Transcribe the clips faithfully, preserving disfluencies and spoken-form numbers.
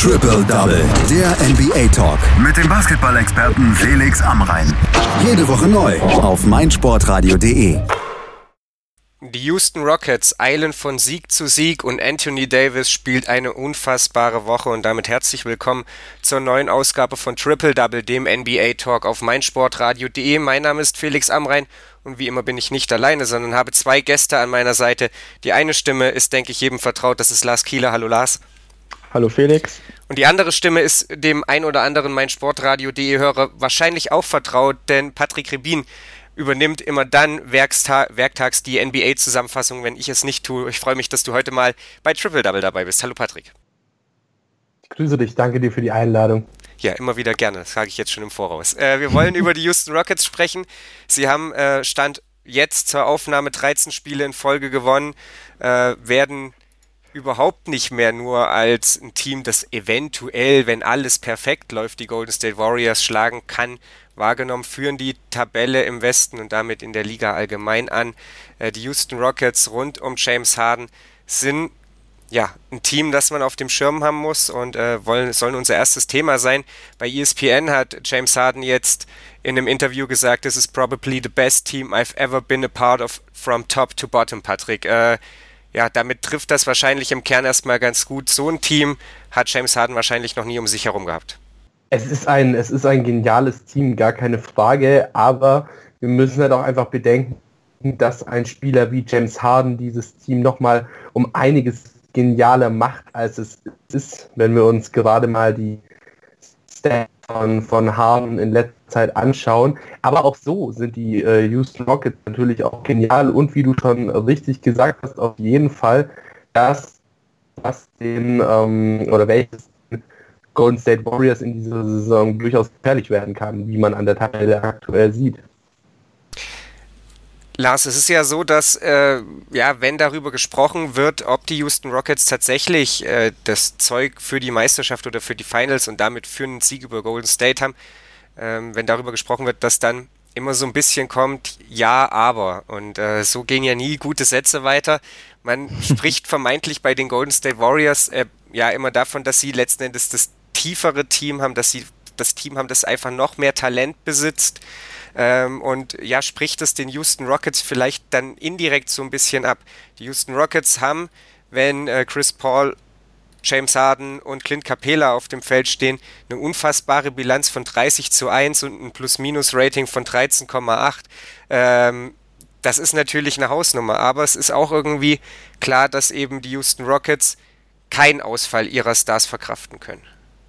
Triple Double, der N B A-Talk. Mit dem Basketball-Experten Felix Amrain. Jede Woche neu auf meinsportradio punkt de. Die Houston Rockets eilen von Sieg zu Sieg und Anthony Davis spielt eine unfassbare Woche und damit herzlich willkommen zur neuen Ausgabe von Triple Double, dem N B A-Talk auf meinsportradio punkt de. Mein Name ist Felix Amrain und wie immer bin ich nicht alleine, sondern habe zwei Gäste an meiner Seite. Die eine Stimme ist, denke ich, jedem vertraut, das ist Lars Kieler. Hallo Lars. Hallo Felix. Und die andere Stimme ist dem ein oder anderen meinsportradio punkt de-Hörer wahrscheinlich auch vertraut, denn Patrick Rebin übernimmt immer dann werksta- werktags die N B A-Zusammenfassung, wenn ich es nicht tue. Ich freue mich, dass du heute mal bei Triple Double dabei bist. Hallo Patrick. Ich grüße dich, danke dir für die Einladung. Ja, immer wieder gerne, das sage ich jetzt schon im Voraus. Äh, wir wollen über die Houston Rockets sprechen. Sie haben äh, Stand jetzt zur Aufnahme dreizehn Spiele in Folge gewonnen, äh, werden überhaupt nicht mehr nur als ein Team, das eventuell, wenn alles perfekt läuft, die Golden State Warriors schlagen kann, wahrgenommen, führen die Tabelle im Westen und damit in der Liga allgemein an. Äh, die Houston Rockets rund um James Harden sind ja ein Team, das man auf dem Schirm haben muss und äh, wollen, sollen unser erstes Thema sein. Bei E S P N hat James Harden jetzt in einem Interview gesagt, this is probably the best team I've ever been a part of from top to bottom, Patrick. Äh, Ja, damit trifft das wahrscheinlich im Kern erstmal ganz gut. So ein Team hat James Harden wahrscheinlich noch nie um sich herum gehabt. Es ist ein, es ist ein geniales Team, gar keine Frage, aber wir müssen halt auch einfach bedenken, dass ein Spieler wie James Harden dieses Team nochmal um einiges genialer macht, als es ist, wenn wir uns gerade mal die Stats von, von Harden in letzter Zeit anschauen. Aber auch so sind die äh, Houston Rockets natürlich auch genial und wie du schon richtig gesagt hast, auf jeden Fall, dass was den ähm, oder welches Golden State Warriors in dieser Saison durchaus gefährlich werden kann, wie man an der Tabelle aktuell sieht. Lars, es ist ja so, dass, äh, ja, wenn darüber gesprochen wird, ob die Houston Rockets tatsächlich äh, das Zeug für die Meisterschaft oder für die Finals und damit für einen Sieg über Golden State haben, ähm, wenn darüber gesprochen wird, dass dann immer so ein bisschen kommt, ja, aber. Und äh, so gehen ja nie gute Sätze weiter. Man spricht vermeintlich bei den Golden State Warriors äh, ja immer davon, dass sie letzten Endes das tiefere Team haben, dass sie das Team haben, das einfach noch mehr Talent besitzt. Ähm, und ja, spricht es den Houston Rockets vielleicht dann indirekt so ein bisschen ab. Die Houston Rockets haben, wenn äh, Chris Paul, James Harden und Clint Capela auf dem Feld stehen, eine unfassbare Bilanz von dreißig zu eins und ein Plus-Minus-Rating von dreizehn Komma acht. Ähm, das ist natürlich eine Hausnummer, aber es ist auch irgendwie klar, dass eben die Houston Rockets keinen Ausfall ihrer Stars verkraften können.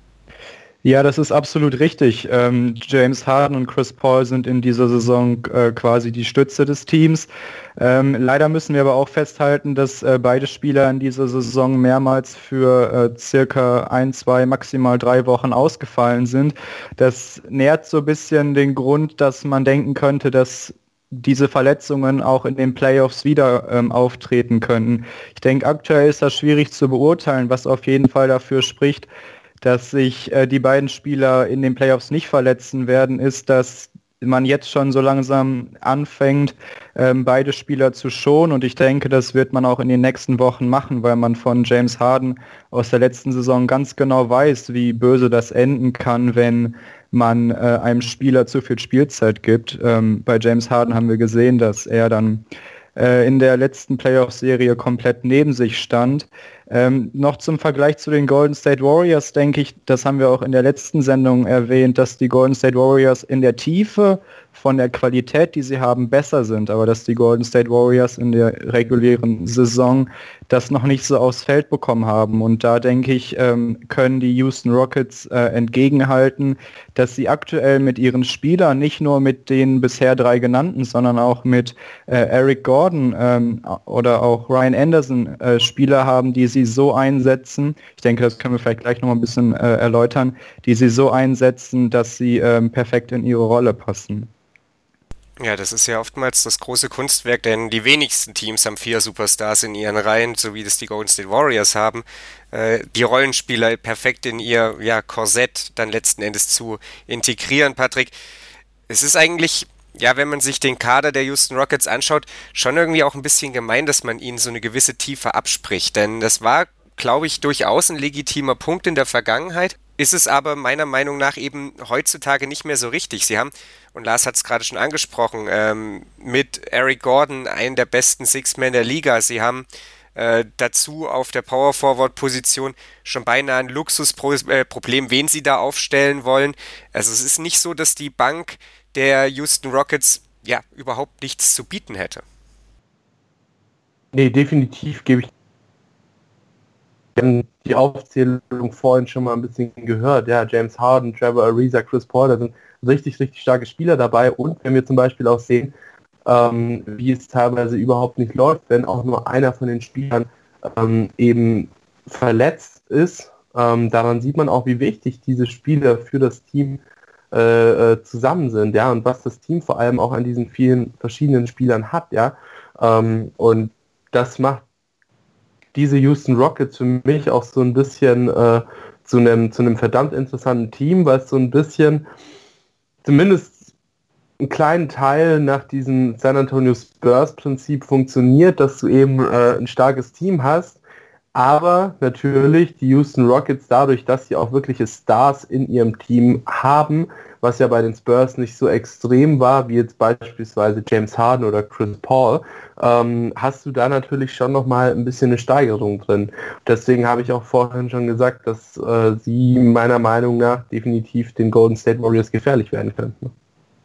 Ja, das ist absolut richtig. Ähm, James Harden und Chris Paul sind in dieser Saison äh, quasi die Stütze des Teams. Ähm, leider müssen wir aber auch festhalten, dass äh, beide Spieler in dieser Saison mehrmals für äh, circa ein, zwei, maximal drei Wochen ausgefallen sind. Das nährt so ein bisschen den Grund, dass man denken könnte, dass diese Verletzungen auch in den Playoffs wieder ähm, auftreten könnten. Ich denke, aktuell ist das schwierig zu beurteilen, was auf jeden Fall dafür spricht, dass sich äh, die beiden Spieler in den Playoffs nicht verletzen werden, ist, dass man jetzt schon so langsam anfängt, ähm, beide Spieler zu schonen. Und ich denke, das wird man auch in den nächsten Wochen machen, weil man von James Harden aus der letzten Saison ganz genau weiß, wie böse das enden kann, wenn man äh, einem Spieler zu viel Spielzeit gibt. Ähm, bei James Harden haben wir gesehen, dass er dann äh, in der letzten Playoff-Serie komplett neben sich stand. Ähm, noch zum Vergleich zu den Golden State Warriors denke ich, das haben wir auch in der letzten Sendung erwähnt, dass die Golden State Warriors in der Tiefe von der Qualität, die sie haben, besser sind, aber dass die Golden State Warriors in der regulären Saison das noch nicht so aufs Feld bekommen haben. Und da denke ich, ähm, können die Houston Rockets äh, entgegenhalten, dass sie aktuell mit ihren Spielern, nicht nur mit den bisher drei genannten, sondern auch mit äh, Eric Gordon ähm, oder auch Ryan Anderson äh, Spieler haben, die sie so einsetzen, ich denke, das können wir vielleicht gleich noch mal ein bisschen äh, erläutern, die sie so einsetzen, dass sie ähm, perfekt in ihre Rolle passen. Ja, das ist ja oftmals das große Kunstwerk, denn die wenigsten Teams haben vier Superstars in ihren Reihen, so wie das die Golden State Warriors haben. Äh, die Rollenspieler perfekt in ihr ja, Korsett dann letzten Endes zu integrieren, Patrick. Es ist eigentlich, ja, wenn man sich den Kader der Houston Rockets anschaut, schon irgendwie auch ein bisschen gemein, dass man ihnen so eine gewisse Tiefe abspricht, denn das war glaube ich, durchaus ein legitimer Punkt in der Vergangenheit. Ist es aber meiner Meinung nach eben heutzutage nicht mehr so richtig. Sie haben, und Lars hat es gerade schon angesprochen, ähm, mit Eric Gordon einen der besten Six-Men der Liga. Sie haben äh, dazu auf der Power-Forward-Position schon beinahe ein Luxusproblem, wen sie da aufstellen wollen. Also es ist nicht so, dass die Bank der Houston Rockets ja überhaupt nichts zu bieten hätte. Nee, definitiv gebe ich die Aufzählung vorhin schon mal ein bisschen gehört. Ja, James Harden, Trevor Ariza, Chris Paul, da sind richtig, richtig starke Spieler dabei. Und wenn wir zum Beispiel auch sehen, ähm, wie es teilweise überhaupt nicht läuft, wenn auch nur einer von den Spielern ähm, eben verletzt ist, ähm, daran sieht man auch, wie wichtig diese Spieler für das Team äh, zusammen sind, ja, und was das Team vor allem auch an diesen vielen verschiedenen Spielern hat, ja. Ähm, und das macht diese Houston Rockets für mich auch so ein bisschen äh, zu einem zu einem verdammt interessanten Team, weil es so ein bisschen zumindest einen kleinen Teil nach diesem San Antonio Spurs Prinzip funktioniert, dass du eben äh, ein starkes Team hast, aber natürlich die Houston Rockets dadurch, dass sie auch wirkliche Stars in ihrem Team haben, was ja bei den Spurs nicht so extrem war, wie jetzt beispielsweise James Harden oder Chris Paul, ähm, hast du da natürlich schon nochmal ein bisschen eine Steigerung drin. Deswegen habe ich auch vorhin schon gesagt, dass äh, sie meiner Meinung nach definitiv den Golden State Warriors gefährlich werden könnten.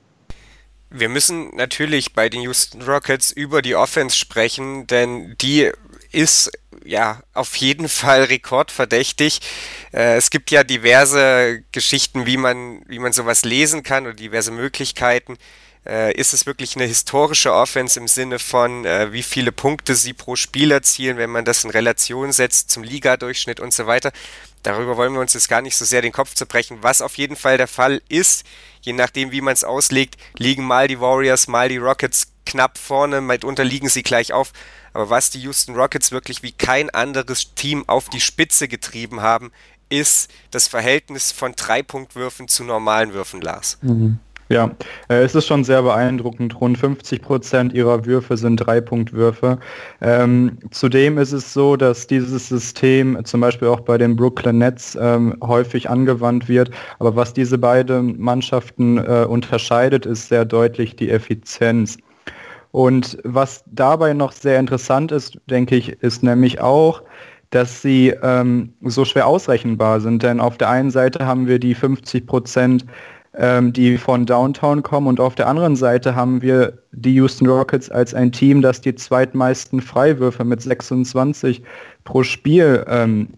Wir müssen natürlich bei den Houston Rockets über die Offense sprechen, denn die ist ja auf jeden Fall rekordverdächtig. Äh, es gibt ja diverse Geschichten, wie man, wie man sowas lesen kann oder diverse Möglichkeiten. Äh, ist es wirklich eine historische Offense im Sinne von, äh, wie viele Punkte sie pro Spiel erzielen, wenn man das in Relation setzt zum Ligadurchschnitt und so weiter. Darüber wollen wir uns jetzt gar nicht so sehr den Kopf zerbrechen. Was auf jeden Fall der Fall ist, je nachdem wie man es auslegt, liegen mal die Warriors, mal die Rockets knapp vorne, mitunter liegen sie gleich auf. Aber was die Houston Rockets wirklich wie kein anderes Team auf die Spitze getrieben haben, ist das Verhältnis von Dreipunktwürfen zu normalen Würfen, Lars. Mhm. Ja, äh, es ist schon sehr beeindruckend. Rund fünfzig Prozent ihrer Würfe sind Dreipunktwürfe. Ähm, zudem ist es so, dass dieses System zum Beispiel auch bei den Brooklyn Nets ähm, häufig angewandt wird. Aber was diese beiden Mannschaften äh, unterscheidet, ist sehr deutlich die Effizienz. Und was dabei noch sehr interessant ist, denke ich, ist nämlich auch, dass sie ähm, so schwer ausrechenbar sind. Denn auf der einen Seite haben wir die fünfzig Prozent, ähm, die von Downtown kommen, und auf der anderen Seite haben wir die Houston Rockets als ein Team, das die zweitmeisten Freiwürfe mit sechsundzwanzig pro Spiel ähm,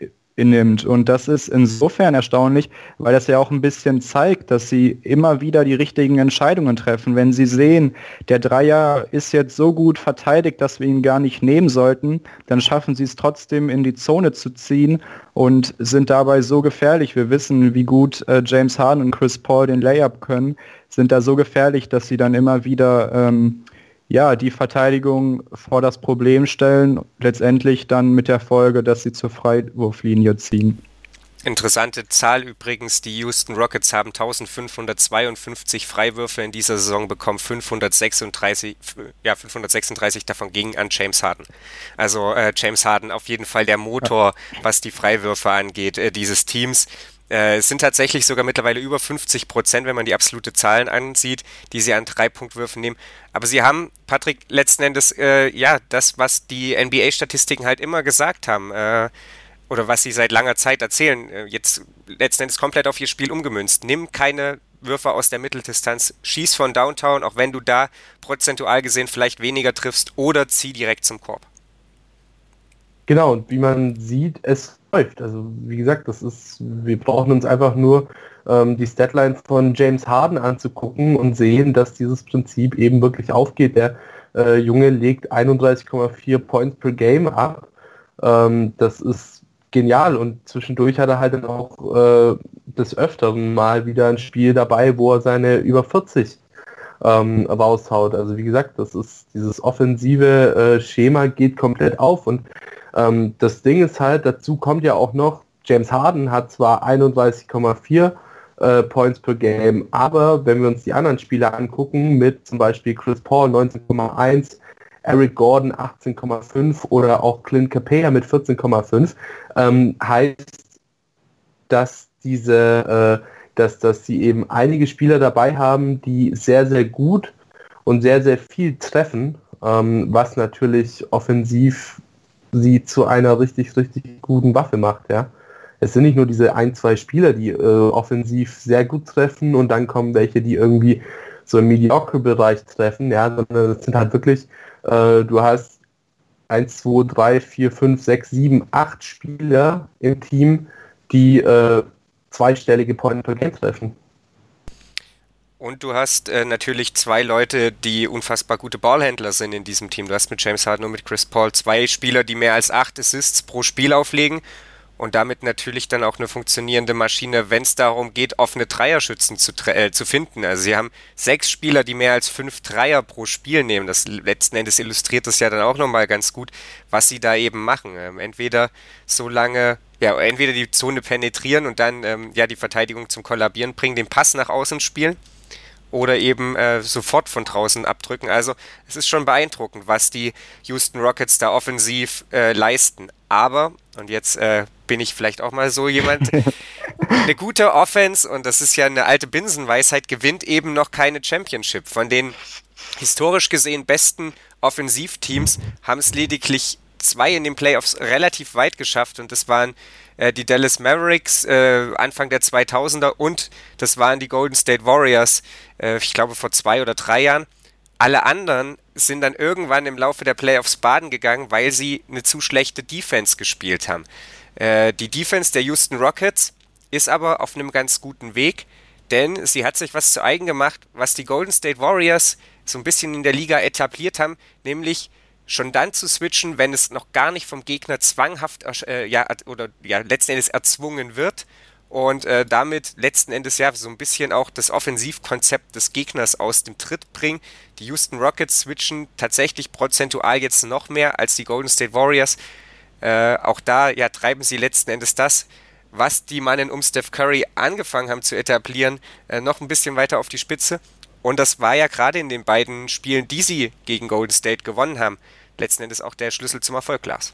nimmt. Und das ist insofern erstaunlich, weil das ja auch ein bisschen zeigt, dass sie immer wieder die richtigen Entscheidungen treffen. Wenn sie sehen, der Dreier ist jetzt so gut verteidigt, dass wir ihn gar nicht nehmen sollten, dann schaffen sie es trotzdem in die Zone zu ziehen und sind dabei so gefährlich. Wir wissen, wie gut äh, James Harden und Chris Paul den Layup können, sind da so gefährlich, dass sie dann immer wieder ähm, ja, die Verteidigung vor das Problem stellen, letztendlich dann mit der Folge, dass sie zur Freiwurflinie ziehen. Interessante Zahl übrigens, die Houston Rockets haben eintausendfünfhundertzweiundfünfzig Freiwürfe in dieser Saison bekommen, fünfhundertsechsunddreißig, ja, fünfhundertsechsunddreißig davon gingen an James Harden. Also äh, James Harden auf jeden Fall der Motor, was die Freiwürfe angeht, äh, dieses Teams. Äh, es sind tatsächlich sogar mittlerweile über fünfzig Prozent, wenn man die absolute Zahlen ansieht, die sie an Dreipunktwürfen nehmen. Aber sie haben, Patrick, letzten Endes, äh, ja, das, was die N B A-Statistiken halt immer gesagt haben, äh, oder was sie seit langer Zeit erzählen, äh, jetzt letzten Endes komplett auf ihr Spiel umgemünzt. Nimm keine Würfe aus der Mitteldistanz, schieß von Downtown, auch wenn du da prozentual gesehen vielleicht weniger triffst, oder zieh direkt zum Korb. Genau, und wie man sieht, es läuft. Also wie gesagt, das ist, wir brauchen uns einfach nur ähm, die Statline von James Harden anzugucken und sehen, dass dieses Prinzip eben wirklich aufgeht. Der äh, Junge legt einunddreißig Komma vier Points per Game ab. Ähm, das ist genial, und zwischendurch hat er halt dann auch äh, des Öfteren mal wieder ein Spiel dabei, wo er seine über vierzig ähm, raushaut. Also wie gesagt, das ist dieses offensive äh, Schema geht komplett auf, und ähm, das Ding ist halt, dazu kommt ja auch noch, James Harden hat zwar einunddreißig Komma vier äh, Points per Game, aber wenn wir uns die anderen Spieler angucken, mit zum Beispiel Chris Paul neunzehn Komma eins, Eric Gordon achtzehn Komma fünf oder auch Clint Capella mit vierzehn Komma fünf. Ähm, heißt, dass diese, äh, dass, dass sie eben einige Spieler dabei haben, die sehr, sehr gut und sehr, sehr viel treffen, ähm, was natürlich offensiv sie zu einer richtig, richtig guten Waffe macht, ja. Es sind nicht nur diese ein, zwei Spieler, die äh, offensiv sehr gut treffen und dann kommen welche, die irgendwie so im Mediocre-Bereich treffen, ja, sondern es sind halt wirklich, äh, du hast eins, zwei, drei, vier, fünf, sechs, sieben, acht Spieler im Team, die äh, zweistellige Point-per-Game treffen. Und du hast äh, natürlich zwei Leute, die unfassbar gute Ballhändler sind in diesem Team. Du hast mit James Harden und mit Chris Paul zwei Spieler, die mehr als acht Assists pro Spiel auflegen und damit natürlich dann auch eine funktionierende Maschine, wenn es darum geht, offene Dreierschützen zu, äh, zu finden. Also sie haben sechs Spieler, die mehr als fünf Dreier pro Spiel nehmen. Das letzten Endes illustriert das ja dann auch nochmal ganz gut, was sie da eben machen. Ähm, entweder so lange... Ja, entweder die Zone penetrieren und dann ähm, ja die Verteidigung zum Kollabieren bringen, den Pass nach außen spielen oder eben äh, sofort von draußen abdrücken. Also es ist schon beeindruckend, was die Houston Rockets da offensiv äh, leisten. Aber, und jetzt äh, bin ich vielleicht auch mal so jemand, eine gute Offense, und das ist ja eine alte Binsenweisheit, gewinnt eben noch keine Championship. Von den historisch gesehen besten Offensivteams haben es lediglich zwei in den Playoffs relativ weit geschafft und das waren äh, die Dallas Mavericks äh, Anfang der zweitausender und das waren die Golden State Warriors, äh, ich glaube vor zwei oder drei Jahren. Alle anderen sind dann irgendwann im Laufe der Playoffs baden gegangen, weil sie eine zu schlechte Defense gespielt haben. Äh, die Defense der Houston Rockets ist aber auf einem ganz guten Weg, denn sie hat sich was zu eigen gemacht, was die Golden State Warriors so ein bisschen in der Liga etabliert haben, nämlich schon dann zu switchen, wenn es noch gar nicht vom Gegner zwanghaft äh, ja, oder ja, letzten Endes erzwungen wird und äh, damit letzten Endes ja so ein bisschen auch das Offensivkonzept des Gegners aus dem Tritt bringen. Die Houston Rockets switchen tatsächlich prozentual jetzt noch mehr als die Golden State Warriors. Äh, auch da ja treiben sie letzten Endes das, was die Mannen um Steph Curry angefangen haben zu etablieren, äh, noch ein bisschen weiter auf die Spitze. Und das war ja gerade in den beiden Spielen, die sie gegen Golden State gewonnen haben, letzten Endes auch der Schlüssel zum Erfolg, Lars.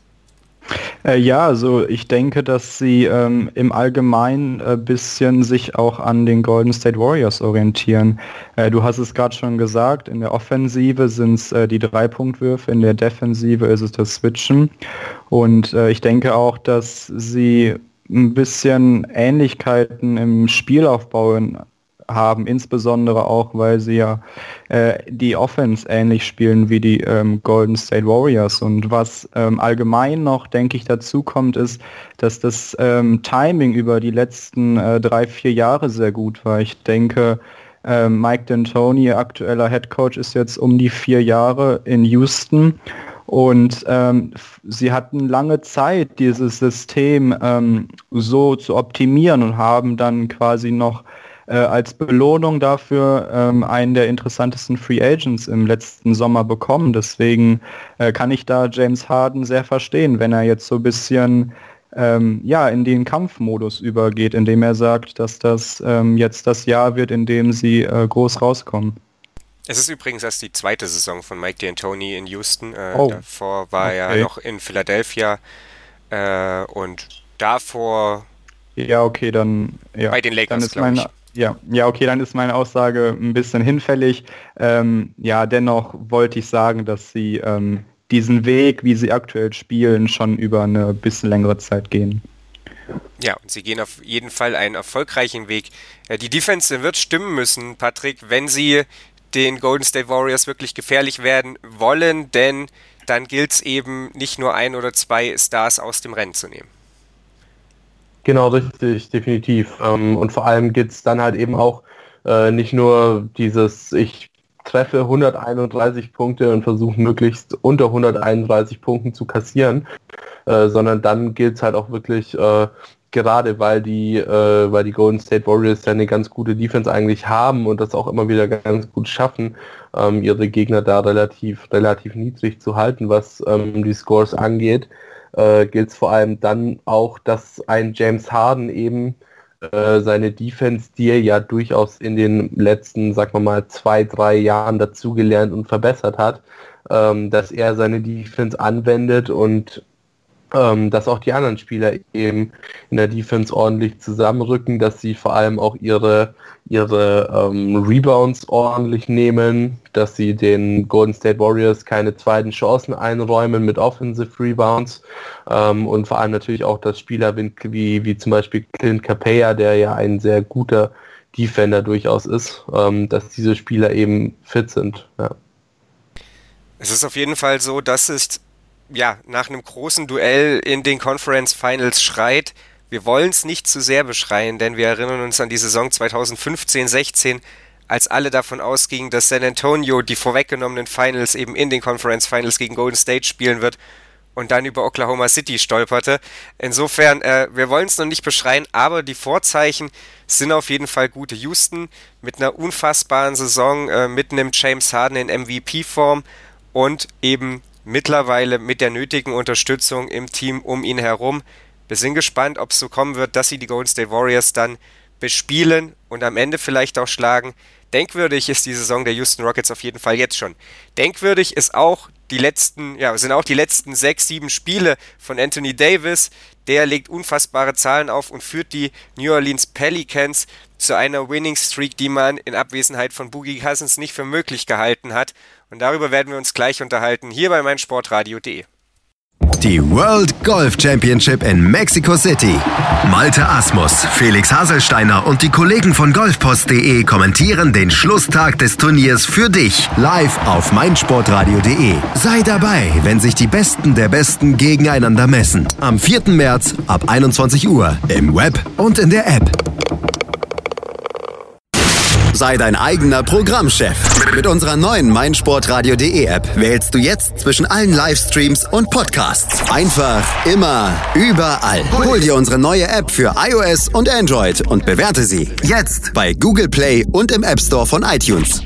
Äh, ja, also ich denke, dass sie ähm, im Allgemeinen ein äh, bisschen sich auch an den Golden State Warriors orientieren. Äh, du hast es gerade schon gesagt, in der Offensive sind es äh, die Dreipunktwürfe, in der Defensive ist es das Switchen. Und äh, ich denke auch, dass sie ein bisschen Ähnlichkeiten im Spielaufbau haben, insbesondere auch, weil sie ja äh, die Offense ähnlich spielen wie die ähm, Golden State Warriors. Und was ähm, allgemein noch, denke ich, dazu kommt, ist, dass das ähm, Timing über die letzten äh, drei, vier Jahre sehr gut war. Ich denke, äh, Mike D'Antoni, aktueller Headcoach, ist jetzt um die vier Jahre in Houston. Und ähm, sie hatten lange Zeit, dieses System ähm, so zu optimieren und haben dann quasi noch äh, als Belohnung dafür ähm, einen der interessantesten Free Agents im letzten Sommer bekommen. Deswegen äh, kann ich da James Harden sehr verstehen, wenn er jetzt so ein bisschen ähm, ja, in den Kampfmodus übergeht, indem er sagt, dass das ähm, jetzt das Jahr wird, in dem sie äh, groß rauskommen. Es ist übrigens erst die zweite Saison von Mike D'Antoni in Houston. Äh, oh. Davor war okay. er noch in Philadelphia äh, und davor ja, okay, dann ja, bei den Lakers, glaube ich. Ja, ja, okay, dann ist meine Aussage ein bisschen hinfällig. Ähm, ja, dennoch wollte ich sagen, dass sie ähm, diesen Weg, wie sie aktuell spielen, schon über eine bisschen längere Zeit gehen. Ja, und sie gehen auf jeden Fall einen erfolgreichen Weg. Äh, die Defense wird stimmen müssen, Patrick, wenn sie den Golden State Warriors wirklich gefährlich werden wollen, denn dann gilt es eben nicht nur ein oder zwei Stars aus dem Rennen zu nehmen. Genau, richtig, definitiv. Ähm, und vor allem geht es dann halt eben auch äh, nicht nur dieses, ich treffe hunderteinunddreißig Punkte und versuche möglichst unter hunderteinunddreißig Punkten zu kassieren, äh, sondern dann gilt es halt auch wirklich, äh, gerade weil die, äh, weil die Golden State Warriors ja eine ganz gute Defense eigentlich haben und das auch immer wieder ganz gut schaffen, ähm, ihre Gegner da relativ, relativ niedrig zu halten, was ähm, die Scores angeht. Äh, gilt es vor allem dann auch, dass ein James Harden eben äh, seine Defense, die er ja durchaus in den letzten, sagen wir mal, zwei, drei Jahren dazugelernt und verbessert hat, ähm, dass er seine Defense anwendet und ähm, dass auch die anderen Spieler eben in der Defense ordentlich zusammenrücken, dass sie vor allem auch ihre, ihre ähm, Rebounds ordentlich nehmen, dass sie den Golden State Warriors keine zweiten Chancen einräumen mit Offensive Rebounds ähm, und vor allem natürlich auch, dass Spieler wie, wie, wie zum Beispiel Clint Capella, der ja ein sehr guter Defender durchaus ist, ähm, dass diese Spieler eben fit sind. Ja. Es ist auf jeden Fall so, dass es ja nach einem großen Duell in den Conference Finals schreit. Wir wollen es nicht zu sehr beschreien, denn wir erinnern uns an die Saison zwanzig fünfzehn sechzehn, als alle davon ausgingen, dass San Antonio die vorweggenommenen Finals eben in den Conference Finals gegen Golden State spielen wird und dann über Oklahoma City stolperte. Insofern, äh, wir wollen es noch nicht beschreien, aber die Vorzeichen sind auf jeden Fall gute. Houston mit einer unfassbaren Saison, äh, mit einem James Harden in M V P-Form und eben mittlerweile mit der nötigen Unterstützung im Team um ihn herum. Wir sind gespannt, ob es so kommen wird, dass sie die Golden State Warriors dann bespielen und am Ende vielleicht auch schlagen. Denkwürdig ist die Saison der Houston Rockets auf jeden Fall jetzt schon. Denkwürdig ist auch die letzten, ja, sind auch die letzten sechs, sieben Spiele von Anthony Davis. Der legt unfassbare Zahlen auf und führt die New Orleans Pelicans zu einer Winning Streak, die man in Abwesenheit von Boogie Cousins nicht für möglich gehalten hat. Und darüber werden wir uns gleich unterhalten, hier bei meinsportradio punkt de. Die World Golf Championship in Mexico City. Malte Asmus, Felix Haselsteiner und die Kollegen von golfpost punkt de kommentieren den Schlusstag des Turniers für dich live auf meinsportradio punkt de. Sei dabei, wenn sich die Besten der Besten gegeneinander messen. Am vierten März ab einundzwanzig Uhr im Web und in der App. Sei dein eigener Programmchef. Mit unserer neuen meinsportradio punkt de App wählst du jetzt zwischen allen Livestreams und Podcasts. Einfach, immer, überall. Hol dir unsere neue App für iOS und Android und bewerte sie jetzt bei Google Play und im App Store von iTunes.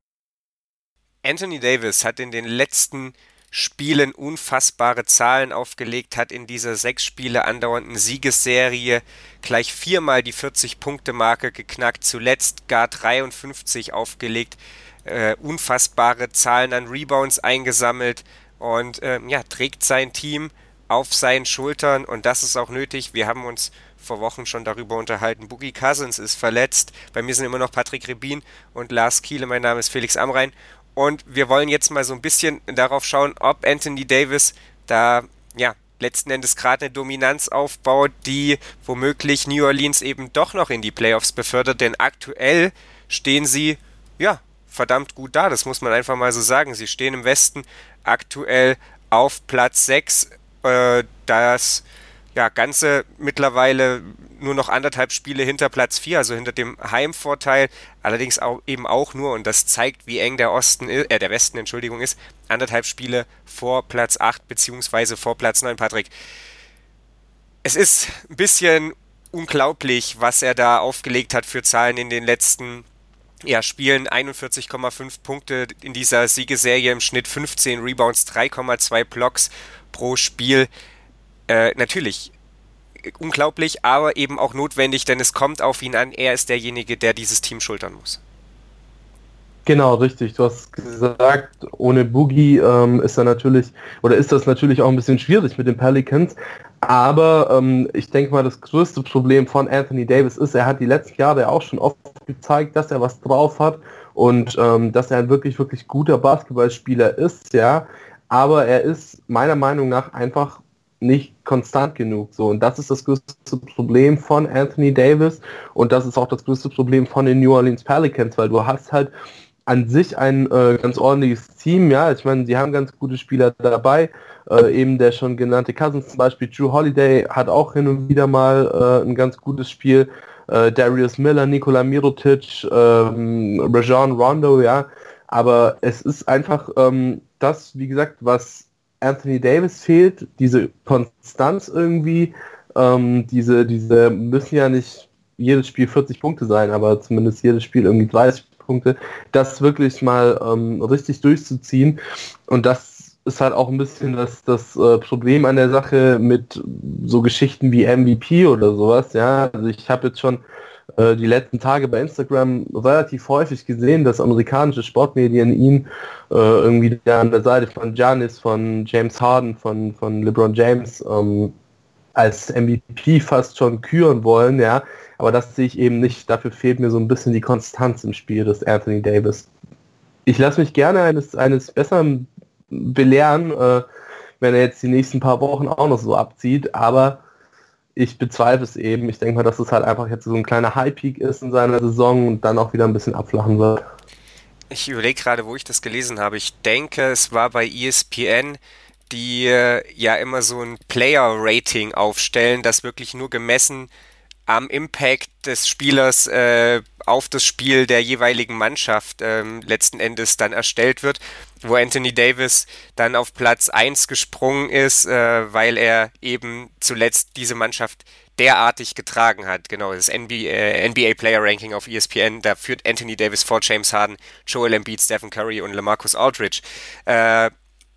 Anthony Davis hat in den letzten Spielen unfassbare Zahlen aufgelegt, hat in dieser sechs Spiele andauernden Siegesserie gleich viermal die vierzig-Punkte-Marke geknackt, zuletzt gar dreiundfünfzig aufgelegt, äh, unfassbare Zahlen an Rebounds eingesammelt und äh, ja, trägt sein Team auf seinen Schultern und das ist auch nötig. Wir haben uns vor Wochen schon darüber unterhalten. Boogie Cousins ist verletzt, bei mir sind immer noch Patrick Rebin und Lars Kiele, mein Name ist Felix Amrain. Und wir wollen jetzt mal so ein bisschen darauf schauen, ob Anthony Davis da ja letzten Endes gerade eine Dominanz aufbaut, die womöglich New Orleans eben doch noch in die Playoffs befördert. Denn aktuell stehen sie ja verdammt gut da, das muss man einfach mal so sagen. Sie stehen im Westen aktuell auf Platz sechs. Äh, das ja, Ganze mittlerweile nur noch anderthalb Spiele hinter Platz vier, also hinter dem Heimvorteil, allerdings auch, eben auch nur, und das zeigt, wie eng der Osten, äh, der Westen, Entschuldigung, ist, anderthalb Spiele vor Platz acht beziehungsweise vor Platz neun, Patrick. Es ist ein bisschen unglaublich, was er da aufgelegt hat für Zahlen in den letzten ja, Spielen. einundvierzig Komma fünf Punkte in dieser Siegesserie, im Schnitt fünfzehn Rebounds, drei Komma zwei Blocks pro Spiel. Äh, natürlich unglaublich, aber eben auch notwendig, denn es kommt auf ihn an, er ist derjenige, der dieses Team schultern muss. Genau, richtig. Du hast gesagt, ohne Boogie ähm, ist er natürlich, oder ist das natürlich auch ein bisschen schwierig mit den Pelicans, aber ähm, ich denke mal, das größte Problem von Anthony Davis ist, er hat die letzten Jahre auch schon oft gezeigt, dass er was drauf hat und ähm, dass er ein wirklich, wirklich guter Basketballspieler ist, ja, aber er ist meiner Meinung nach einfach nicht konstant genug. So, und das ist das größte Problem von Anthony Davis und das ist auch das größte Problem von den New Orleans Pelicans, weil du hast halt an sich ein äh, ganz ordentliches Team, ja, ich meine, sie haben ganz gute Spieler dabei, äh, eben der schon genannte Cousins zum Beispiel, Jrue Holiday hat auch hin und wieder mal äh, ein ganz gutes Spiel, äh, Darius Miller, Nikola Mirotic, ähm, Rajon Rondo, ja, aber es ist einfach ähm, das, wie gesagt, was Anthony Davis fehlt, diese Konstanz irgendwie, ähm, diese, diese müssen ja nicht jedes Spiel vierzig Punkte sein, aber zumindest jedes Spiel irgendwie dreißig Punkte, das wirklich mal ähm, richtig durchzuziehen und das ist halt auch ein bisschen das, das äh, Problem an der Sache mit so Geschichten wie M V P oder sowas, ja. Also ich habe jetzt schon äh, die letzten Tage bei Instagram relativ häufig gesehen, dass amerikanische Sportmedien ihn äh, irgendwie da an der Seite von Giannis, von James Harden, von, von LeBron James ähm, als M V P fast schon küren wollen, ja. Aber das sehe ich eben nicht. Dafür fehlt mir so ein bisschen die Konstanz im Spiel des Anthony Davis. Ich lasse mich gerne eines, eines Besseren belehren, äh, wenn er jetzt die nächsten paar Wochen auch noch so abzieht, aber ich bezweifle es eben. Ich denke mal, dass es halt einfach jetzt so ein kleiner High-Peak ist in seiner Saison und dann auch wieder ein bisschen abflachen wird. Ich überlege gerade, wo ich das gelesen habe. Ich denke, es war bei E S P N, die äh, ja immer so ein Player-Rating aufstellen, das wirklich nur gemessen am Impact des Spielers äh, auf das Spiel der jeweiligen Mannschaft ähm, letzten Endes dann erstellt wird, wo Anthony Davis dann auf Platz eins gesprungen ist, äh, weil er eben zuletzt diese Mannschaft derartig getragen hat. Genau, das N B A, äh, N B A Player Ranking auf E S P N, da führt Anthony Davis vor James Harden, Joel Embiid, Stephen Curry und LaMarcus Aldridge. Äh,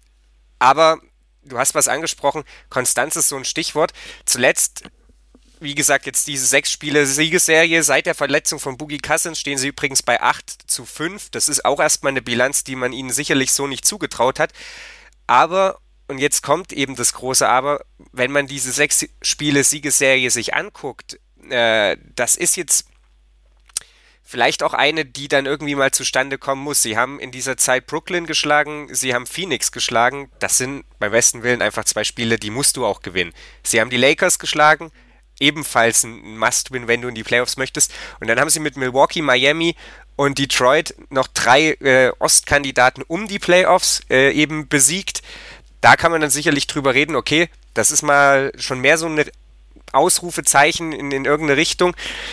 aber du hast was angesprochen, Konstanz ist so ein Stichwort. Zuletzt, wie gesagt, jetzt diese sechs Spiele Siegesserie. Seit der Verletzung von Boogie Cousins stehen sie übrigens bei acht zu fünf. Das ist auch erstmal eine Bilanz, die man ihnen sicherlich so nicht zugetraut hat. Aber, und jetzt kommt eben das große Aber, wenn man diese sechs Spiele Siegesserie sich anguckt, äh, das ist jetzt vielleicht auch eine, die dann irgendwie mal zustande kommen muss. Sie haben in dieser Zeit Brooklyn geschlagen, sie haben Phoenix geschlagen. Das sind beim besten Willen einfach zwei Spiele, die musst du auch gewinnen. Sie haben die Lakers geschlagen, ebenfalls ein Must-Win, wenn du in die Playoffs möchtest. Und dann haben sie mit Milwaukee, Miami und Detroit noch drei äh, Ostkandidaten um die Playoffs äh, eben besiegt. Da kann man dann sicherlich drüber reden, okay, das ist mal schon mehr so ein Ausrufezeichen in, in irgendeine Richtung.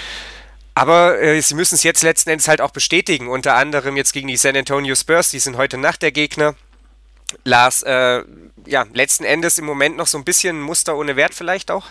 Aber äh, sie müssen es jetzt letzten Endes halt auch bestätigen. Unter anderem jetzt gegen die San Antonio Spurs, die sind heute Nacht der Gegner. Lars, äh, ja, letzten Endes im Moment noch so ein bisschen Muster ohne Wert vielleicht auch?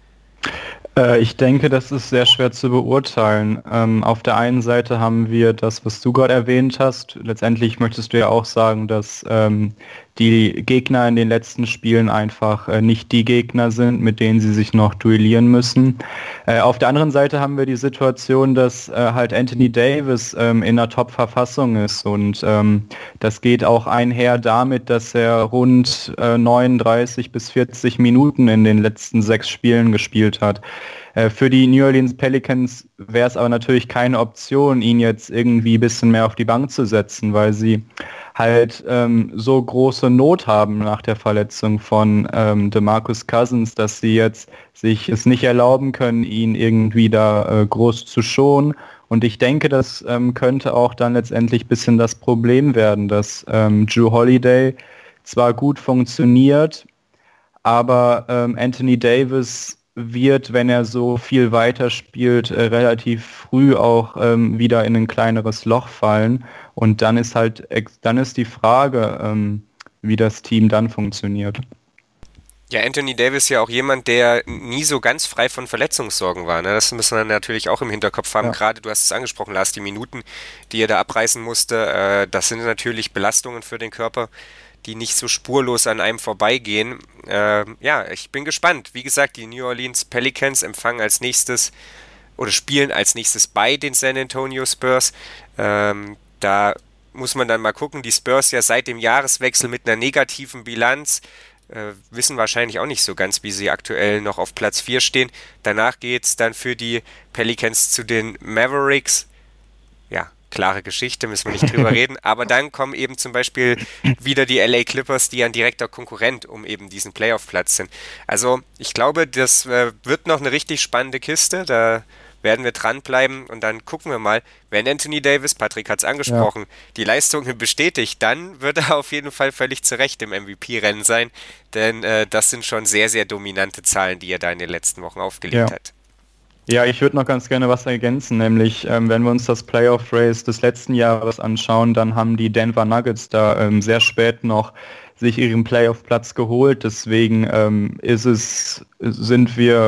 Ich denke, das ist sehr schwer zu beurteilen. Ähm, auf der einen Seite haben wir das, was du gerade erwähnt hast. Letztendlich möchtest du ja auch sagen, dass ähm, die Gegner in den letzten Spielen einfach äh, nicht die Gegner sind, mit denen sie sich noch duellieren müssen. Äh, auf der anderen Seite haben wir die Situation, dass äh, halt Anthony Davis ähm, in einer Top-Verfassung ist und ähm, das geht auch einher damit, dass er rund äh, neununddreißig bis vierzig Minuten in den letzten sechs Spielen gespielt hat. Äh, für die New Orleans Pelicans wäre es aber natürlich keine Option, ihn jetzt irgendwie ein bisschen mehr auf die Bank zu setzen, weil sie halt ähm, so große Not haben nach der Verletzung von ähm, DeMarcus Cousins, dass sie jetzt sich es nicht erlauben können, ihn irgendwie da äh, groß zu schonen. Und ich denke, das ähm, könnte auch dann letztendlich ein bisschen das Problem werden, dass ähm, Jrue Holiday zwar gut funktioniert, aber ähm, Anthony Davis wird, wenn er so viel weiterspielt, äh, relativ früh auch ähm, wieder in ein kleineres Loch fallen. Und dann ist halt, dann ist die Frage, ähm, wie das Team dann funktioniert. Ja, Anthony Davis ja auch jemand, der nie so ganz frei von Verletzungssorgen war. Ne? Das müssen wir natürlich auch im Hinterkopf haben. Ja. Gerade, du hast es angesprochen, Lars, die Minuten, die er da abreißen musste, äh, das sind natürlich Belastungen für den Körper, die nicht so spurlos an einem vorbeigehen. Äh, ja, ich bin gespannt. Wie gesagt, die New Orleans Pelicans empfangen als nächstes oder spielen als nächstes bei den San Antonio Spurs. Ähm, da muss man dann mal gucken. Die Spurs ja seit dem Jahreswechsel mit einer negativen Bilanz, äh, wissen wahrscheinlich auch nicht so ganz, wie sie aktuell noch auf Platz vier stehen. Danach geht es dann für die Pelicans zu den Mavericks. Ja, klare Geschichte, müssen wir nicht drüber reden, aber dann kommen eben zum Beispiel wieder die L A Clippers, die ein direkter Konkurrent um eben diesen Playoff-Platz sind. Also ich glaube, das äh, wird noch eine richtig spannende Kiste, da werden wir dranbleiben und dann gucken wir mal, wenn Anthony Davis, Patrick hat es angesprochen, ja, die Leistungen bestätigt, dann wird er auf jeden Fall völlig zu Recht im M V P-Rennen sein, denn äh, das sind schon sehr, sehr dominante Zahlen, die er da in den letzten Wochen aufgelegt ja. hat. Ja, ich würde noch ganz gerne was ergänzen, nämlich ähm, wenn wir uns das Playoff-Race des letzten Jahres anschauen, dann haben die Denver Nuggets da ähm, sehr spät noch sich ihren Playoff-Platz geholt, deswegen ähm, ist es, sind wir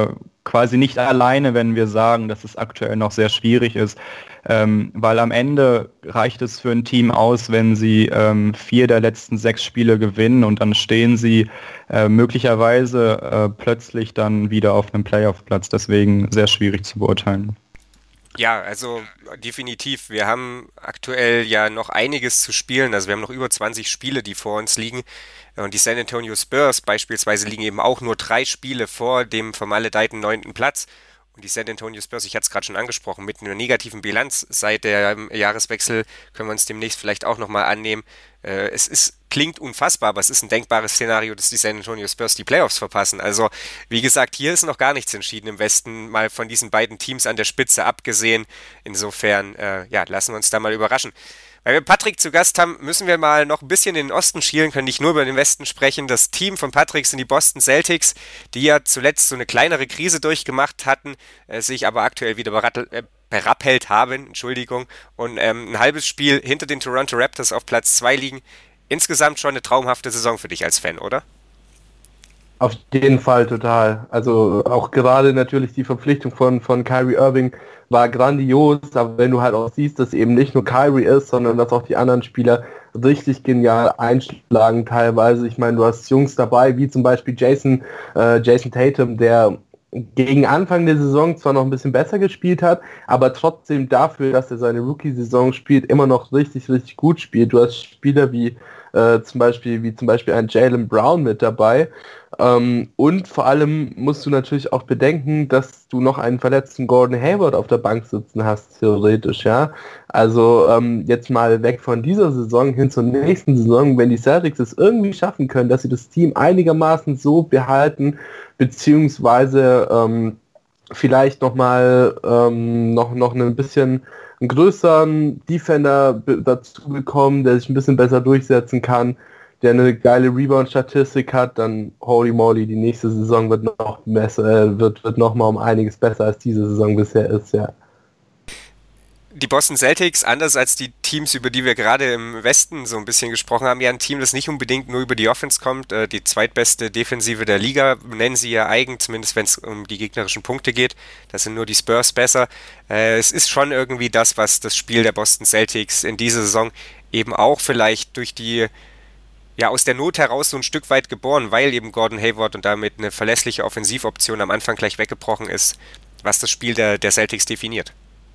quasi nicht alleine, wenn wir sagen, dass es aktuell noch sehr schwierig ist, ähm, weil am Ende reicht es für ein Team aus, wenn sie ähm, vier der letzten sechs Spiele gewinnen und dann stehen sie äh, möglicherweise äh, plötzlich dann wieder auf einem Playoff-Platz. Deswegen sehr schwierig zu beurteilen. Ja, also definitiv. Wir haben aktuell ja noch einiges zu spielen. Also wir haben noch über zwanzig Spiele, die vor uns liegen. Und die San Antonio Spurs beispielsweise liegen eben auch nur drei Spiele vor dem vermaledeiten neunten Platz. Und die San Antonio Spurs, ich hatte es gerade schon angesprochen, mit einer negativen Bilanz seit der Jahreswechsel, können wir uns demnächst vielleicht auch nochmal annehmen. Äh, es ist, klingt unfassbar, aber es ist ein denkbares Szenario, dass die San Antonio Spurs die Playoffs verpassen. Also, wie gesagt, hier ist noch gar nichts entschieden im Westen, mal von diesen beiden Teams an der Spitze abgesehen. Insofern, äh, ja, lassen wir uns da mal überraschen. Weil wir Patrick zu Gast haben, müssen wir mal noch ein bisschen in den Osten schielen, können nicht nur über den Westen sprechen. Das Team von Patrick sind die Boston Celtics, die ja zuletzt so eine kleinere Krise durchgemacht hatten, äh, sich aber aktuell wieder berattel, äh, berappelt haben, Entschuldigung, und ähm, ein halbes Spiel hinter den Toronto Raptors auf Platz zwei liegen. Insgesamt schon eine traumhafte Saison für dich als Fan, oder? Auf jeden Fall total. Also auch gerade natürlich die Verpflichtung von, von Kyrie Irving war grandios, aber wenn du halt auch siehst, dass eben nicht nur Kyrie ist, sondern dass auch die anderen Spieler richtig genial einschlagen teilweise. Ich meine, du hast Jungs dabei, wie zum Beispiel Jason, äh, Jason Tatum, der gegen Anfang der Saison zwar noch ein bisschen besser gespielt hat, aber trotzdem dafür, dass er seine Rookie-Saison spielt, immer noch richtig, richtig gut spielt. Du hast Spieler wie äh, zum Beispiel, wie zum Beispiel ein Jaylen Brown mit dabei. Ähm, und vor allem musst du natürlich auch bedenken, dass du noch einen verletzten Gordon Hayward auf der Bank sitzen hast, theoretisch, ja. Also ähm, jetzt mal weg von dieser Saison hin zur nächsten Saison, wenn die Celtics es irgendwie schaffen können, dass sie das Team einigermaßen so behalten, beziehungsweise ähm, vielleicht nochmal ähm, noch, noch ein bisschen einen größeren Defender dazu bekommen, der sich ein bisschen besser durchsetzen kann, der eine geile Rebound-Statistik hat, dann holy moly, die nächste Saison wird noch besser, wird, wird noch mal um einiges besser als diese Saison bisher ist, ja. Die Boston Celtics, anders als die Teams, über die wir gerade im Westen so ein bisschen gesprochen haben, ja ein Team, das nicht unbedingt nur über die Offense kommt, äh, die zweitbeste Defensive der Liga, nennen sie ja eigen, zumindest wenn es um die gegnerischen Punkte geht, da sind nur die Spurs besser. Äh, es ist schon irgendwie das, was das Spiel der Boston Celtics in dieser Saison eben auch vielleicht durch die, ja aus der Not heraus so ein Stück weit geboren, weil eben Gordon Hayward und damit eine verlässliche Offensivoption am Anfang gleich weggebrochen ist, was das Spiel der, der Celtics definiert.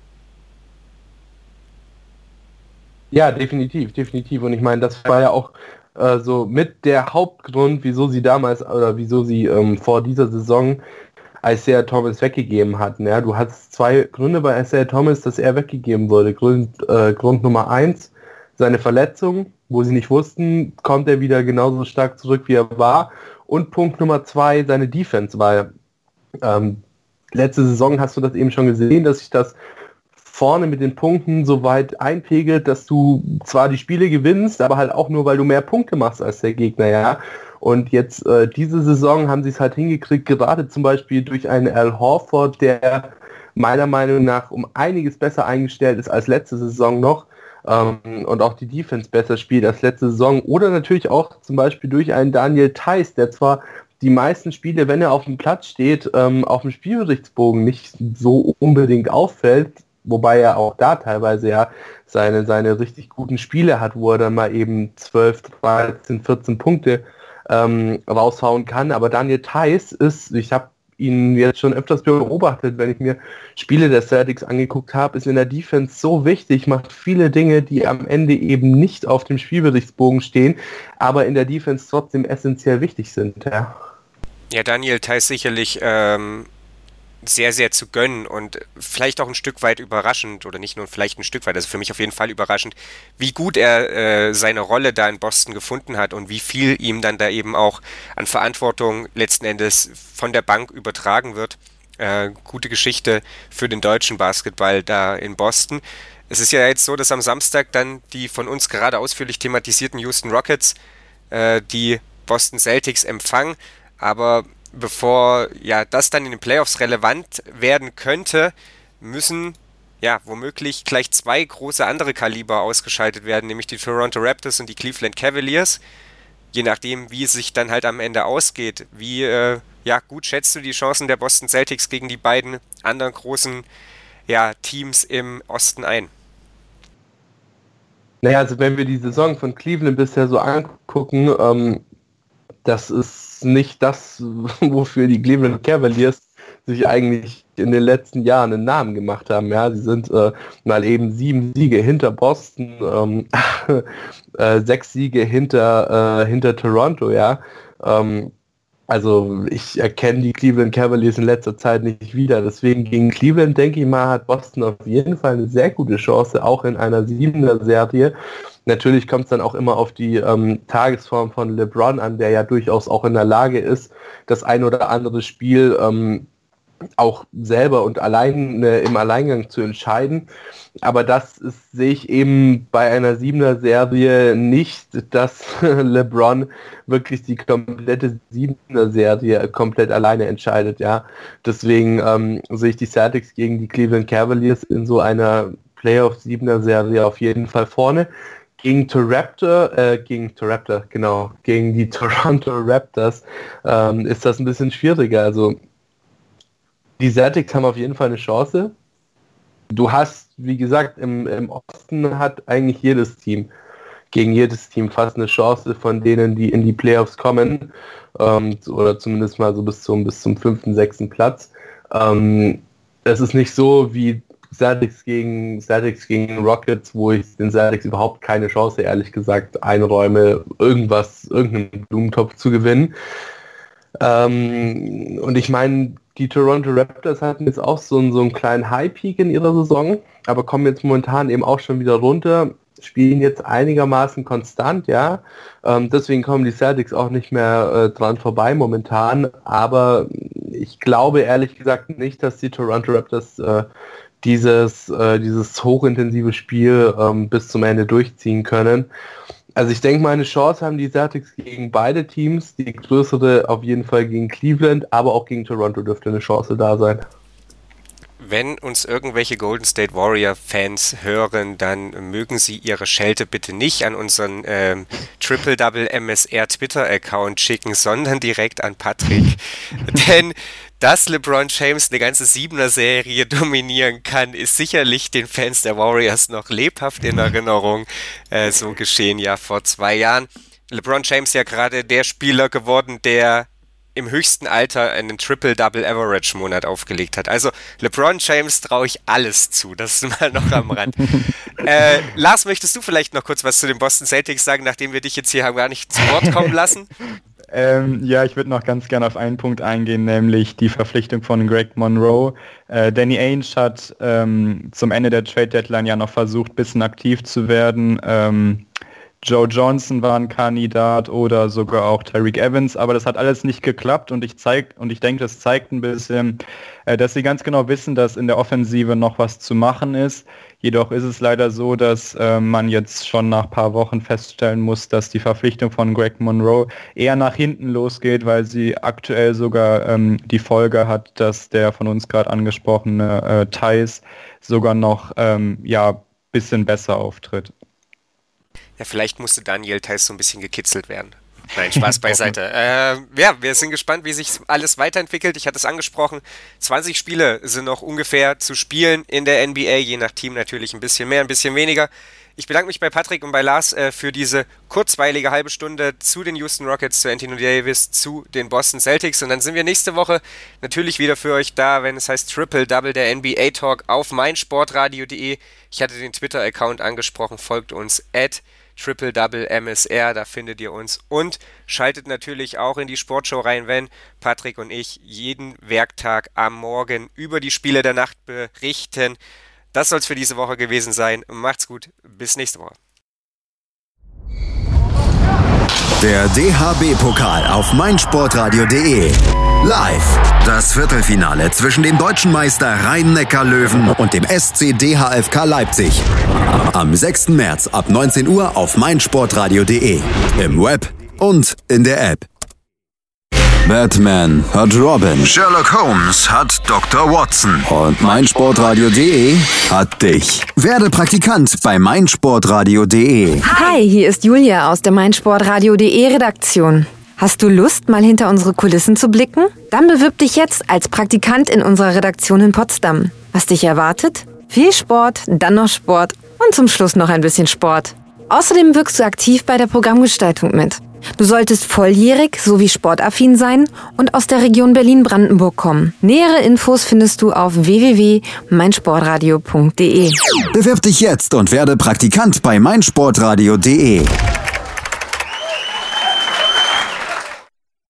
Ja, definitiv, definitiv. Und ich meine, das war ja auch äh, so mit der Hauptgrund, wieso sie damals oder wieso sie ähm, vor dieser Saison Isaiah Thomas weggegeben hatten. Ja, du hattest zwei Gründe bei Isaiah Thomas, dass er weggegeben wurde. Grund, äh, Grund Nummer eins, seine Verletzung, wo sie nicht wussten, kommt er wieder genauso stark zurück, wie er war. Und Punkt Nummer zwei, seine Defense, weil ähm, letzte Saison hast du das eben schon gesehen, dass sich das vorne mit den Punkten so weit einpegelt, dass du zwar die Spiele gewinnst, aber halt auch nur, weil du mehr Punkte machst als der Gegner, ja. Und jetzt äh, diese Saison haben sie es halt hingekriegt, gerade zum Beispiel durch einen Al Horford, der meiner Meinung nach um einiges besser eingestellt ist als letzte Saison noch ähm, und auch die Defense besser spielt als letzte Saison. Oder natürlich auch zum Beispiel durch einen Daniel Theis, der zwar die meisten Spiele, wenn er auf dem Platz steht, ähm, auf dem Spielberichtsbogen nicht so unbedingt auffällt, wobei er auch da teilweise ja seine, seine richtig guten Spiele hat, wo er dann mal eben zwölf, dreizehn, vierzehn Punkte ähm, raushauen kann. Aber Daniel Theis ist, ich habe ihn jetzt schon öfters beobachtet, wenn ich mir Spiele der Celtics angeguckt habe, ist in der Defense so wichtig, macht viele Dinge, die am Ende eben nicht auf dem Spielberichtsbogen stehen, aber in der Defense trotzdem essentiell wichtig sind. Ja, ja Daniel Theis sicherlich ähm sehr, sehr zu gönnen und vielleicht auch ein Stück weit überraschend oder nicht nur vielleicht ein Stück weit, also für mich auf jeden Fall überraschend, wie gut er äh, seine Rolle da in Boston gefunden hat und wie viel ihm dann da eben auch an Verantwortung letzten Endes von der Bank übertragen wird. Äh, gute Geschichte für den deutschen Basketball da in Boston. Es ist ja jetzt so, dass am Samstag dann die von uns gerade ausführlich thematisierten Houston Rockets äh, die Boston Celtics empfangen, aber bevor ja das dann in den Playoffs relevant werden könnte, müssen ja womöglich gleich zwei große andere Kaliber ausgeschaltet werden, nämlich die Toronto Raptors und die Cleveland Cavaliers. je nachdem, wie es sich dann halt am Ende ausgeht, wie äh, ja, gut schätzt du die Chancen der Boston Celtics gegen die beiden anderen großen ja, Teams im Osten ein? Naja, also wenn wir die Saison von Cleveland bisher so angucken, ähm, das ist nicht das, wofür die Cleveland Cavaliers sich eigentlich in den letzten Jahren einen Namen gemacht haben. Ja, sie sind äh, mal eben sieben Siege hinter Boston, ähm, äh, sechs Siege hinter, äh, hinter Toronto, ja. Ähm, also ich erkenne die Cleveland Cavaliers in letzter Zeit nicht wieder. Deswegen gegen Cleveland, denke ich mal, hat Boston auf jeden Fall eine sehr gute Chance, auch in einer Siebener-Serie. Natürlich kommt es dann auch immer auf die ähm, Tagesform von LeBron an, der ja durchaus auch in der Lage ist, das ein oder andere Spiel ähm, auch selber und allein äh, im Alleingang zu entscheiden. Aber das ist, sehe ich eben bei einer Siebener-Serie nicht, dass LeBron wirklich die komplette Siebener-Serie komplett alleine entscheidet. Ja, deswegen ähm, sehe ich die Celtics gegen die Cleveland Cavaliers in so einer Playoff-Siebener-Serie auf jeden Fall vorne. Gegen Raptor, äh, gegen Raptor, genau, gegen die Toronto Raptors ähm, ist das ein bisschen schwieriger. Also die Celtics haben auf jeden Fall eine Chance. Du hast, wie gesagt, im, im Osten hat eigentlich jedes Team, gegen jedes Team fast eine Chance von denen, die in die Playoffs kommen, ähm, oder zumindest mal so bis zum, bis zum fünften, sechsten Platz. Ähm, es ist nicht so wie Celtics gegen, Celtics gegen Rockets, wo ich den Celtics überhaupt keine Chance, ehrlich gesagt, einräume, irgendwas, irgendeinen Blumentopf zu gewinnen. Ähm, und ich meine, die Toronto Raptors hatten jetzt auch so einen, so einen kleinen High-Peak in ihrer Saison, aber kommen jetzt momentan eben auch schon wieder runter, spielen jetzt einigermaßen konstant, ja. Ähm, deswegen kommen die Celtics auch nicht mehr äh, dran vorbei momentan, aber ich glaube ehrlich gesagt nicht, dass die Toronto Raptors äh, dieses, äh, dieses hochintensive Spiel ähm, bis zum Ende durchziehen können. Also ich denke mal, eine Chance haben die Celtics gegen beide Teams, die größere auf jeden Fall gegen Cleveland, aber auch gegen Toronto dürfte eine Chance da sein. Wenn uns irgendwelche Golden State Warrior Fans hören, dann mögen sie ihre Schelte bitte nicht an unseren ähm, Triple Double M S R Twitter Account schicken, sondern direkt an Patrick. Denn dass LeBron James eine ganze Siebener-Serie dominieren kann, ist sicherlich den Fans der Warriors noch lebhaft in Erinnerung. Äh, so geschehen ja vor zwei Jahren. LeBron James ja gerade der Spieler geworden, der im höchsten Alter einen Triple-Double-Average-Monat aufgelegt hat. Also LeBron James traue ich alles zu. Das ist mal noch am Rand. äh, Lars, möchtest du vielleicht noch kurz was zu den Boston Celtics sagen, nachdem wir dich jetzt hier haben gar nicht zu Wort kommen lassen? Ähm, ja, ich würde noch ganz gerne auf einen Punkt eingehen, nämlich die Verpflichtung von Greg Monroe. Äh, Danny Ainge hat ähm, zum Ende der Trade-Deadline ja noch versucht, ein bisschen aktiv zu werden. Ähm, Joe Johnson war ein Kandidat oder sogar auch Tariq Evans, aber das hat alles nicht geklappt und ich zeig, und ich denke, das zeigt ein bisschen, äh, dass sie ganz genau wissen, dass in der Offensive noch was zu machen ist. Jedoch ist es leider so, dass äh, man jetzt schon nach ein paar Wochen feststellen muss, dass die Verpflichtung von Greg Monroe eher nach hinten losgeht, weil sie aktuell sogar ähm, die Folge hat, dass der von uns gerade angesprochene äh, Theis sogar noch ähm, ja, bisschen besser auftritt. Ja, vielleicht musste Daniel Theis so ein bisschen gekitzelt werden. Nein, Spaß beiseite. äh, ja, wir sind gespannt, wie sich alles weiterentwickelt. Ich hatte es angesprochen, zwanzig Spiele sind noch ungefähr zu spielen in der N B A, je nach Team natürlich ein bisschen mehr, ein bisschen weniger. Ich bedanke mich bei Patrick und bei Lars äh, für diese kurzweilige halbe Stunde zu den Houston Rockets, zu Anthony Davis, zu den Boston Celtics. Und dann sind wir nächste Woche natürlich wieder für euch da, wenn es heißt Triple Double, der N B A Talk auf meinsportradio punkt de. Ich hatte den Twitter-Account angesprochen, folgt uns at Triple Double M S R, da findet ihr uns und schaltet natürlich auch in die Sportshow rein, wenn Patrick und ich jeden Werktag am Morgen über die Spiele der Nacht berichten. Das soll es für diese Woche gewesen sein. Macht's gut, bis nächste Woche. Der D H B-Pokal auf meinsportradio punkt de. Live. Das Viertelfinale zwischen dem deutschen Meister Rhein-Neckar-Löwen und dem S C D H F K Leipzig. Am sechsten März ab neunzehn Uhr auf meinsportradio punkt de. Im Web und in der App. Batman hat Robin. Sherlock Holmes hat Doktor Watson. Und meinsportradio punkt de hat dich. Werde Praktikant bei meinsportradio punkt de. Hi, hier ist Julia aus der meinsportradio punkt de Redaktion. Hast du Lust, mal hinter unsere Kulissen zu blicken? Dann bewirb dich jetzt als Praktikant in unserer Redaktion in Potsdam. Was dich erwartet? Viel Sport, dann noch Sport und zum Schluss noch ein bisschen Sport. Außerdem wirkst du aktiv bei der Programmgestaltung mit. Du solltest volljährig sowie sportaffin sein und aus der Region Berlin-Brandenburg kommen. Nähere Infos findest du auf w w w punkt meinsportradio punkt de. Bewirb dich jetzt und werde Praktikant bei meinsportradio punkt de.